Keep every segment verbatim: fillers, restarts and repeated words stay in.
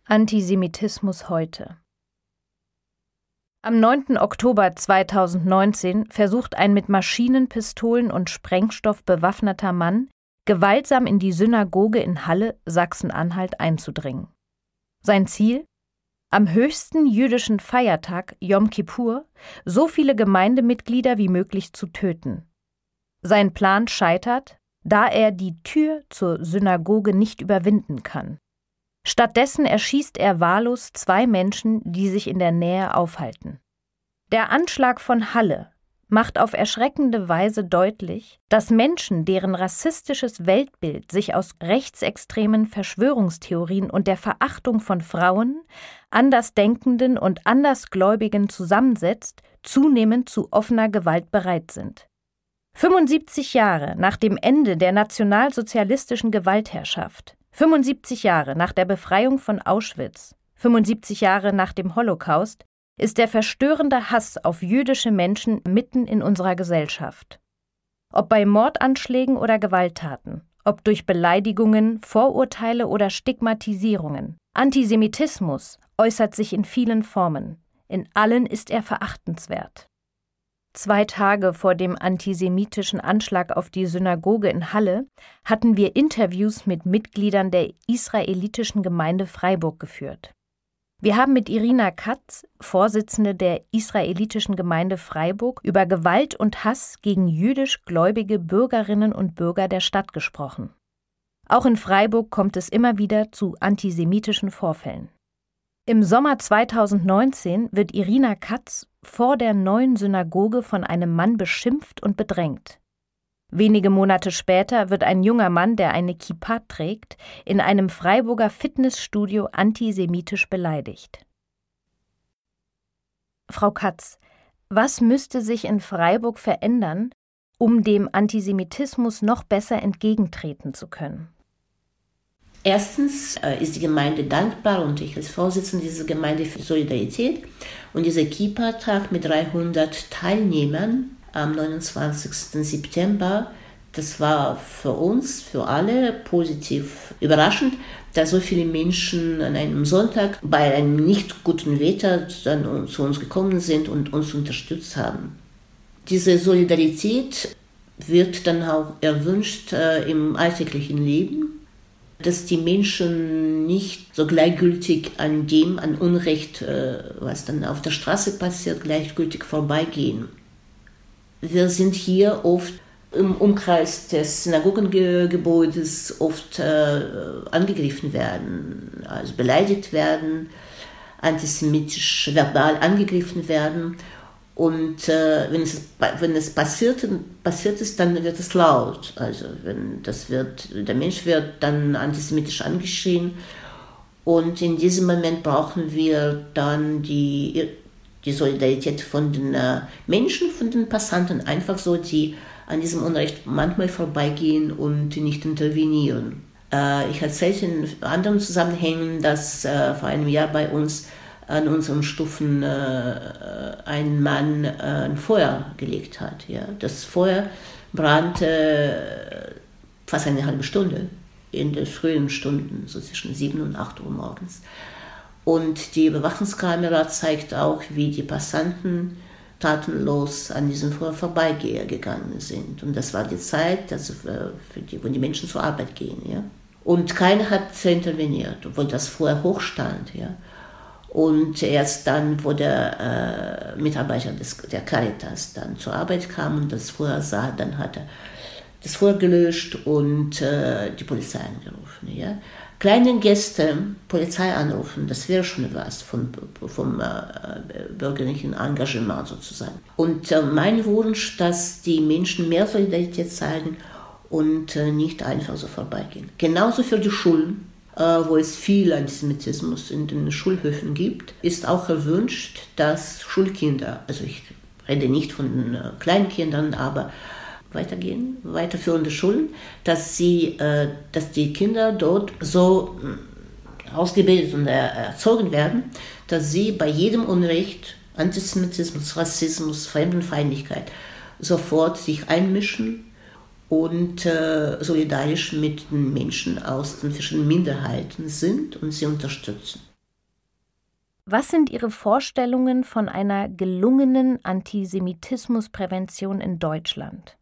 Antisemitismus heute. Am neunten Oktober zweitausendneunzehn versucht ein mit Maschinenpistolen und Sprengstoff bewaffneter Mann, gewaltsam in die Synagoge in Halle, Sachsen-Anhalt, einzudringen. Sein Ziel? Am höchsten jüdischen Feiertag, Jom Kippur, so viele Gemeindemitglieder wie möglich zu töten. Sein Plan scheitert, da er die Tür zur Synagoge nicht überwinden kann. Stattdessen erschießt er wahllos zwei Menschen, die sich in der Nähe aufhalten. Der Anschlag von Halle macht auf erschreckende Weise deutlich, dass Menschen, deren rassistisches Weltbild sich aus rechtsextremen Verschwörungstheorien und der Verachtung von Frauen, Andersdenkenden und Andersgläubigen zusammensetzt, zunehmend zu offener Gewalt bereit sind. fünfundsiebzig Jahre nach dem Ende der nationalsozialistischen Gewaltherrschaft, fünfundsiebzig Jahre nach der Befreiung von Auschwitz, fünfundsiebzig Jahre nach dem Holocaust, ist der verstörende Hass auf jüdische Menschen mitten in unserer Gesellschaft. Ob bei Mordanschlägen oder Gewalttaten, ob durch Beleidigungen, Vorurteile oder Stigmatisierungen, Antisemitismus äußert sich in vielen Formen. In allen ist er verachtenswert. Zwei Tage vor dem antisemitischen Anschlag auf die Synagoge in Halle hatten wir Interviews mit Mitgliedern der israelitischen Gemeinde Freiburg geführt. Wir haben mit Irina Katz, Vorsitzende der israelitischen Gemeinde Freiburg, über Gewalt und Hass gegen jüdisch-gläubige Bürgerinnen und Bürger der Stadt gesprochen. Auch in Freiburg kommt es immer wieder zu antisemitischen Vorfällen. Im Sommer zweitausendneunzehn wird Irina Katz vor der neuen Synagoge von einem Mann beschimpft und bedrängt. Wenige Monate später wird ein junger Mann, der eine Kippa trägt, in einem Freiburger Fitnessstudio antisemitisch beleidigt. Frau Katz, was müsste sich in Freiburg verändern, um dem Antisemitismus noch besser entgegentreten zu können? Erstens äh, ist die Gemeinde dankbar und ich als Vorsitzende dieser Gemeinde für Solidarität und dieser Kippa-Tag mit dreihundert Teilnehmern am neunundzwanzigsten September, das war für uns, für alle positiv überraschend, dass so viele Menschen an einem Sonntag bei einem nicht guten Wetter dann zu uns gekommen sind und uns unterstützt haben. Diese Solidarität wird dann auch erwünscht äh, im alltäglichen Leben, dass die Menschen nicht so gleichgültig an dem, an Unrecht, äh, was dann auf der Straße passiert, gleichgültig vorbeigehen. Wir sind hier oft im Umkreis des Synagogengebäudes oft äh, angegriffen werden, also beleidigt werden, antisemitisch verbal angegriffen werden. Und äh, wenn es, wenn es passiert, passiert ist, dann wird es laut. Also wenn das wird, der Mensch wird dann antisemitisch angeschrien. Und in diesem Moment brauchen wir dann die, die Solidarität von den äh, Menschen, von den Passanten, einfach so, die an diesem Unrecht manchmal vorbeigehen und nicht intervenieren. Äh, ich erzähle in anderen Zusammenhängen, dass äh, vor einem Jahr bei uns an unseren Stufen äh, ein Mann äh, ein Feuer gelegt hat. Ja. Das Feuer brannte äh, fast eine halbe Stunde in den frühen Stunden, so zwischen sieben und acht Uhr morgens. Und die Überwachungskamera zeigt auch, wie die Passanten tatenlos an diesem Feuer vorbeigegangen sind. Und das war die Zeit, also für die, wo die Menschen zur Arbeit gehen. Ja. Und keiner hat interveniert, obwohl das Feuer hochstand. Ja. Und erst dann, wo der äh, Mitarbeiter des, der Caritas dann zur Arbeit kam und das Feuer sah, dann hat er das Feuer gelöscht und äh, die Polizei angerufen. Ja. Kleine Gäste, Polizei anrufen, das wäre schon was vom, vom äh, bürgerlichen Engagement sozusagen. Und äh, mein Wunsch, dass die Menschen mehr Solidarität zeigen und äh, nicht einfach so vorbeigehen. Genauso für die Schulen, wo es viel Antisemitismus in den Schulhöfen gibt, ist auch erwünscht, dass Schulkinder, also ich rede nicht von den kleinen Kindern, aber weitergehen, weiterführende Schulen, dass sie, dass die Kinder dort so ausgebildet und erzogen werden, dass sie bei jedem Unrecht, Antisemitismus, Rassismus, Fremdenfeindlichkeit sofort sich einmischen und äh, solidarisch mit den Menschen aus den verschiedenen Minderheiten sind und sie unterstützen. Was sind Ihre Vorstellungen von einer gelungenen Antisemitismusprävention in Deutschland?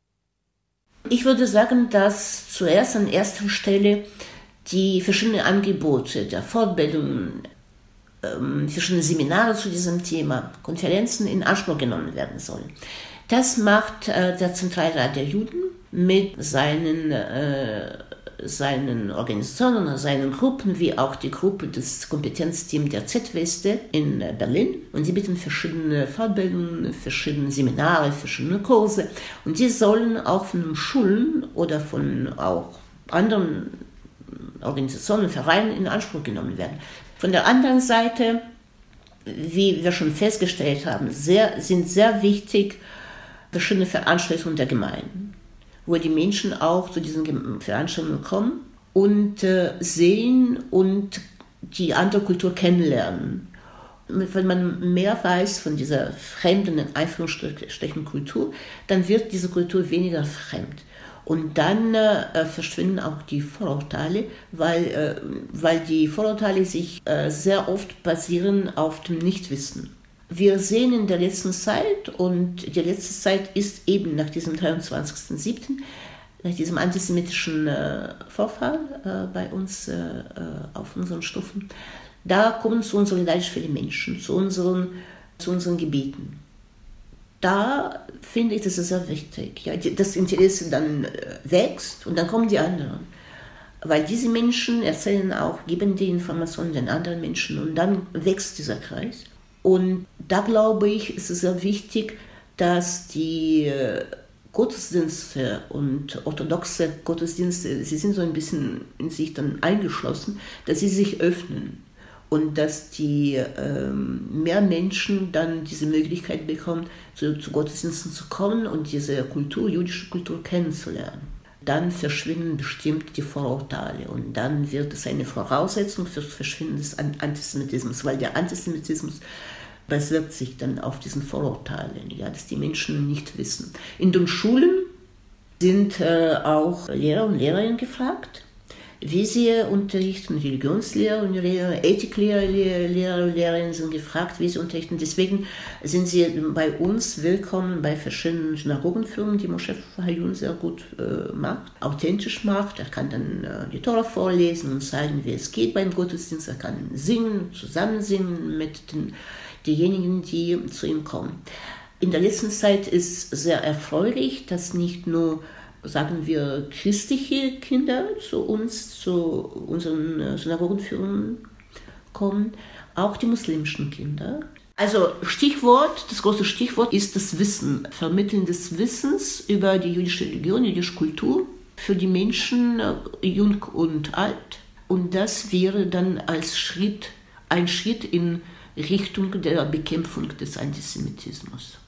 Ich würde sagen, dass zuerst an erster Stelle die verschiedenen Angebote der Fortbildung, ähm, verschiedene Seminare zu diesem Thema, Konferenzen in Anspruch genommen werden sollen. Das macht äh, der Zentralrat der Juden mit seinen, äh, seinen Organisationen und seinen Gruppen, wie auch die Gruppe des Kompetenzteams der Z-Weste in Berlin. Und sie bieten verschiedene Fortbildungen, verschiedene Seminare, verschiedene Kurse. Und die sollen auch von den Schulen oder von auch anderen Organisationen, Vereinen in Anspruch genommen werden. Von der anderen Seite, wie wir schon festgestellt haben, sehr, sind sehr wichtig verschiedene Veranstaltungen der Gemeinden, wo die Menschen auch zu diesen Veranstaltungen kommen und äh, sehen und die andere Kultur kennenlernen. Wenn man mehr weiß von dieser fremden, in Anführungsstrichen, Kultur, dann wird diese Kultur weniger fremd. Und dann äh, verschwinden auch die Vorurteile, weil, äh, weil die Vorurteile sich äh, sehr oft basieren auf dem Nichtwissen. Wir sehen in der letzten Zeit, und die letzte Zeit ist eben nach diesem dreiundzwanzigsten siebten, nach diesem antisemitischen äh, Vorfall äh, bei uns äh, auf unseren Stufen, da kommen zu uns solidarisch viele Menschen, zu unseren, zu unseren Gebieten. Da finde ich, das ist sehr wichtig. Ja, das Interesse dann äh, wächst und dann kommen die anderen. Weil diese Menschen erzählen auch, geben die Informationen den anderen Menschen und dann wächst dieser Kreis. Und da glaube ich, ist es sehr wichtig, dass die Gottesdienste und orthodoxe Gottesdienste, sie sind so ein bisschen in sich dann eingeschlossen, dass sie sich öffnen und dass die ähm, mehr Menschen dann diese Möglichkeit bekommen, zu, zu Gottesdiensten zu kommen und diese Kultur, jüdische Kultur kennenzulernen. Dann verschwinden bestimmt die Vorurteile und dann wird es eine Voraussetzung für das Verschwinden des Antisemitismus, weil der Antisemitismus basiert sich dann auf diesen Vorurteilen, ja, dass die Menschen nicht wissen. In den Schulen sind äh, auch Lehrer und Lehrerinnen gefragt, wie sie unterrichten, Religionslehrer und Lehrer, Ethiklehrer, Lehrer und Lehrerinnen sind gefragt, wie sie unterrichten. Deswegen sind sie bei uns willkommen bei verschiedenen Synagogenführungen, die Moshe Fahayun sehr gut äh, macht, authentisch macht. Er kann dann äh, die Tora vorlesen und zeigen, wie es geht beim Gottesdienst. Er kann singen, zusammen singen mit den, denjenigen, die zu ihm kommen. In der letzten Zeit ist sehr erfreulich, dass nicht nur, sagen wir, christliche Kinder zu uns, zu unseren Synagogenführungen kommen, auch die muslimischen Kinder. Also Stichwort, das große Stichwort ist das Wissen, Vermitteln des Wissens über die jüdische Religion, die jüdische Kultur für die Menschen, jung und alt. Und das wäre dann als Schritt, ein Schritt in Richtung der Bekämpfung des Antisemitismus.